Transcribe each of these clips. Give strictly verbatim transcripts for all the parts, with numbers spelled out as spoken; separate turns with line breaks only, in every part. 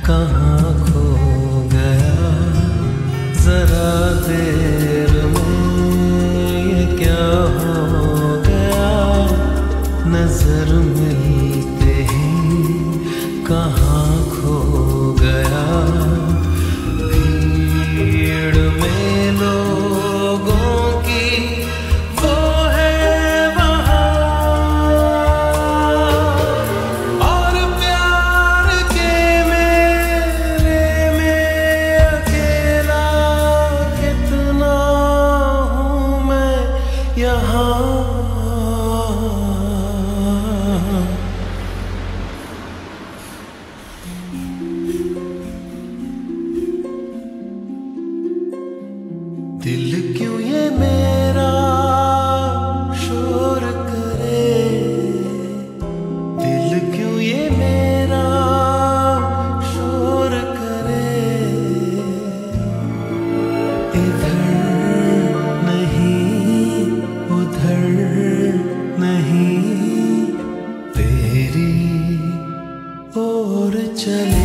कहाँ खो गया जरा देर में, ये क्या हो गया नजर मिलते ही कहाँ खो गया। भीड़ में लोगों की वो है वहाँ, और प्यार के मेले में अकेला कितना हूँ मैं यहाँ। दिल क्यों ये मेरा शोर करे, दिल क्यों ये मेरा शोर करे। इधर नहीं उधर नहीं तेरी ओर चले।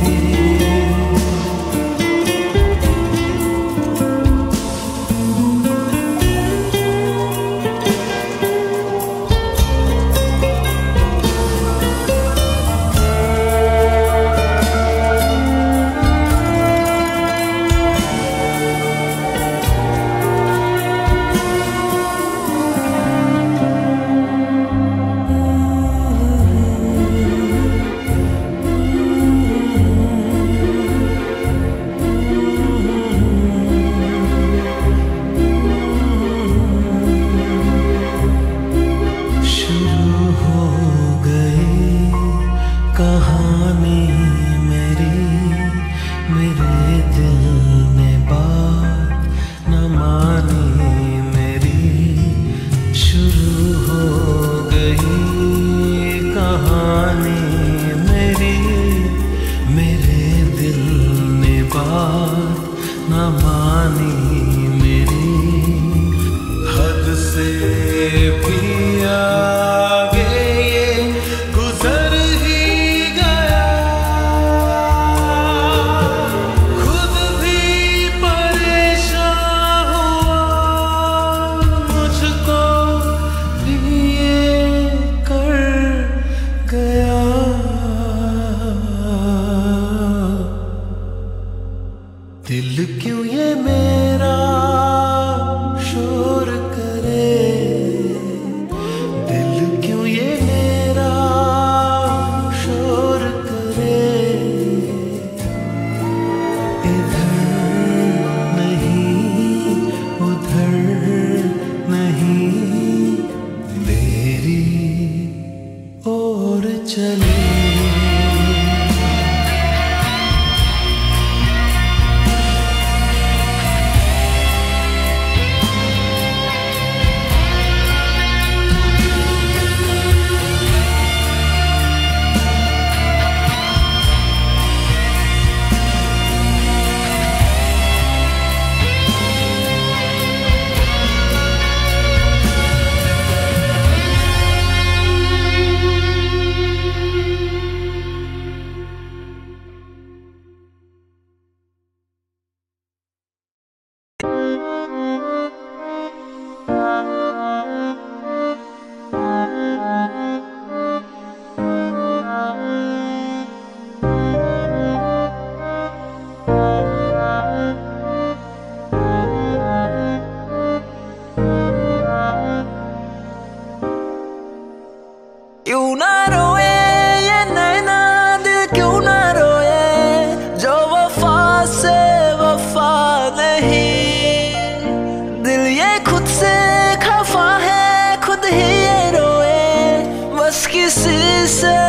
कहानी मेरी मेरे दिल ने बात न मानी मेरी, शुरू हो गई कहानी मेरी, मेरे दिल ने बात न मानी मेरी। हद से भी आगे ये गुजर दिल क्यों ये मेरा शोर करे, दिल क्यों ये मेरा शोर करे। इधर नहीं उधर नहीं तेरी ओर चले।
क्यों ना रोए ये नैना दिल क्यों ना रोए, जो वफा से वफा नहीं। दिल ये खुद से खफा है खुद ही ये रोए, बस किसी से